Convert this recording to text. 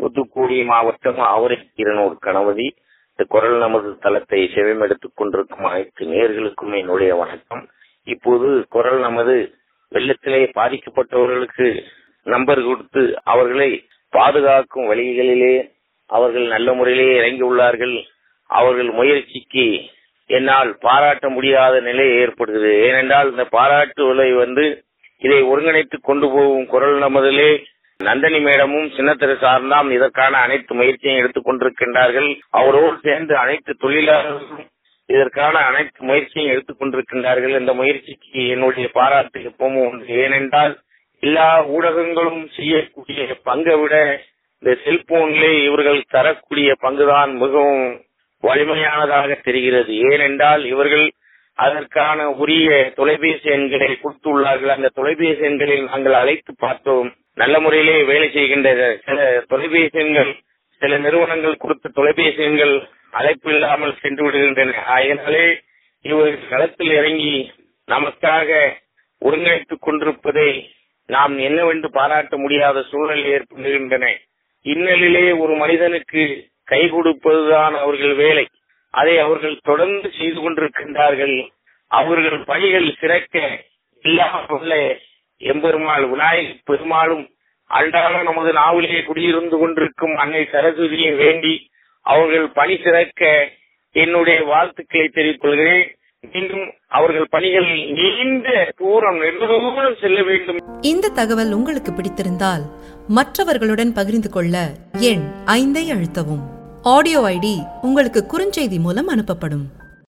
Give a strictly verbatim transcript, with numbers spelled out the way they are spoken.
தூத்துக்குடி மாவட்டம் ஆவரைக்கீரனூர் கணபதி. இந்த குரல் நமது தளத்தை செவிமெடுத்துக் கொண்டிருக்கும் அனைத்து நேயர்களுக்கும் என்னுடைய வணக்கம். இப்போது குரல் நமது வெள்ளத்திலே பாதிக்கப்பட்டவர்களுக்கு நம்பர் கொடுத்து அவர்களை பாதுகாக்கும் வழிகளிலே அவர்கள் நல்ல முறையிலே இறங்கியுள்ளார்கள். அவர்கள் முயற்சிக்கு என்னால் பாராட்ட முடியாத நிலை ஏற்படுகிறது. ஏனென்றால் இந்த பாராட்டுகளை வந்து இதை ஒருங்கிணைத்து கொண்டு போகும் குரல் நமதிலே நந்தினி மேடமும் சின்னத்திரு சார்ந்தாம் இதற்கான அனைத்து முயற்சியும் எடுத்துக் கொண்டிருக்கின்றார்கள். அவரோடு சேர்ந்து அனைத்து தொழிலாளர்களும் இதற்கான அனைத்து முயற்சியும் எடுத்துக் கொண்டிருக்கின்றார்கள். இந்த முயற்சிக்கு என்னுடைய பாராட்டு எப்பவும் உண்டு. ஏனென்றால் எல்லா ஊடகங்களும் செய்யக்கூடிய பங்கை விட இந்த செல்போனிலே இவர்கள் தரக்கூடிய பங்குதான் மிகவும் வலிமையானதாக தெரிகிறது. ஏனென்றால் இவர்கள் அதற்கான உரிய தொலைபேசி எண்களை கொடுத்துள்ளார்கள். அந்த தொலைபேசி எண்களில் நாங்கள் அழைத்து பார்த்தோம். நல்ல முறையிலே வேலை செய்கின்ற சில தொலைபேசி எண்கள், சில நிறுவனங்கள் கொடுத்த தொலைபேசி எண்கள் அழைப்பு இல்லாமல் சென்று விடுகின்றன. அதனாலே இவர்கள் களத்தில் இறங்கி நமக்காக ஒருங்கிணைத்துக் கொண்டிருப்பதை நாம் என்னவென்று பாராட்ட முடியாத சூழல் ஏற்படுகின்றன. இன்னலிலே ஒரு மனிதனுக்கு கை கொடுப்பதுதான் அவர்கள் வேலை. அதை அவர்கள் தொடர்ந்து செய்து கொண்டிருக்கின்றார்கள். அவர்கள் பணிகள் சிறக்க இல்லாமல் எம்பெருமாள் விநாயகர் பெருமாளும் அன்றாட நமது நாவிலே குடியிருந்து கொண்டிருக்கும் அன்னை சரஸ்வதியை வேண்டி அவர்கள் பணி சிறக்க என்னுடைய வாழ்த்துக்களை தெரிவித்துக் கொள்கிறேன். மீண்டும் அவர்கள் பணிகள் நீண்ட தூரம் நெடுதூரம் செல்ல வேண்டும். இந்த தகவல் உங்களுக்கு பிடித்திருந்தால் மற்றவர்களுடன் பகிர்ந்து கொள்ள எண் ஐந்தை அழுத்தவும். ஆடியோ ஐடி உங்களுக்கு குறுஞ்செய்தி மூலம் அனுப்பப்படும்.